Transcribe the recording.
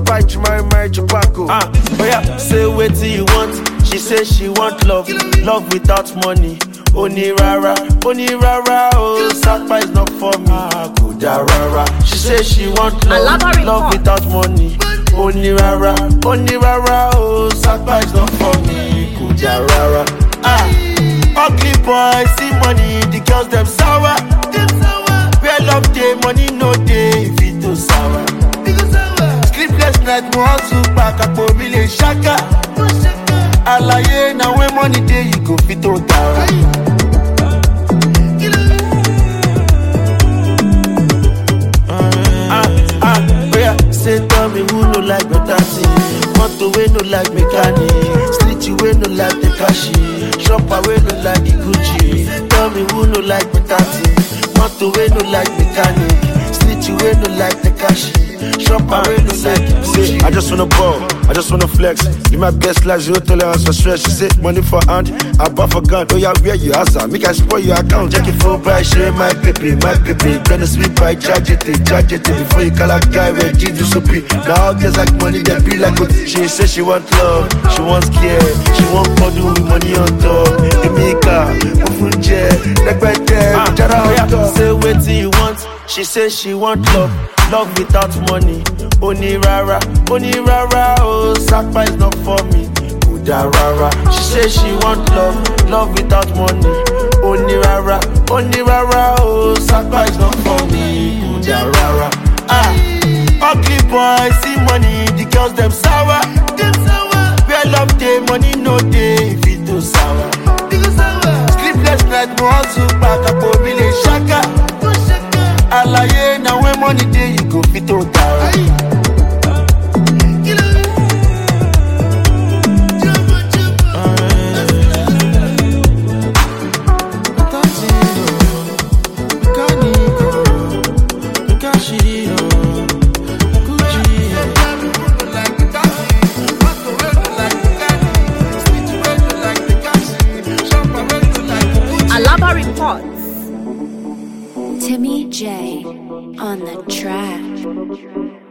fight, my tobacco. Oh yeah, say what you want. She say she want love, love without money. Oni rara, oh, Sapa is not for me. Kuda rara. She say she want love, love without money. Oni rara, oh, Sapa is not for me. Kuda rara. Ugly boy, see money, the girls them sour. Where love day, money no day, if it too sour. Sleepless night, mo hustle back up for million shaka. Alaye, now when money day, you go fit to down. Say tell me who no like better thing. Moto we no like mechanic. Stitchy we no like the cashy. Shopper we no like the Gucci. Tell me who no like better thing. Moto we no like mechanic. Stitchy we no like the cashy. Shopper we no like the Gucci. I just wanna ball, I just wanna flex. Give my best life, zero tolerance for stress. She say money for hand, I buy for gun. Oh yeah, where you answer? Make I spoil your account. Check it for by share my paper. Gonna sweep by charge it before you call a guy where G do so be. Now girls like money, they be like good. She say she want love, she wants care, she want money with money on top. Emika, Ufunje, like right there. Say what you want. She say she want love, love without money. Oni rara, oh, Sapa is not for me. Kuda rara. She say she want love, love without money. Oni rara, oh, Sapa is not for me. Kuda rara. Ugly boy, see money, the girls them sour. Where love day, money no day, if it too sour. Sleepless night, mo hustle back up for million shaka. Alaye, now when money day, you go fit to down. Alaba reports. Timmy J on the track.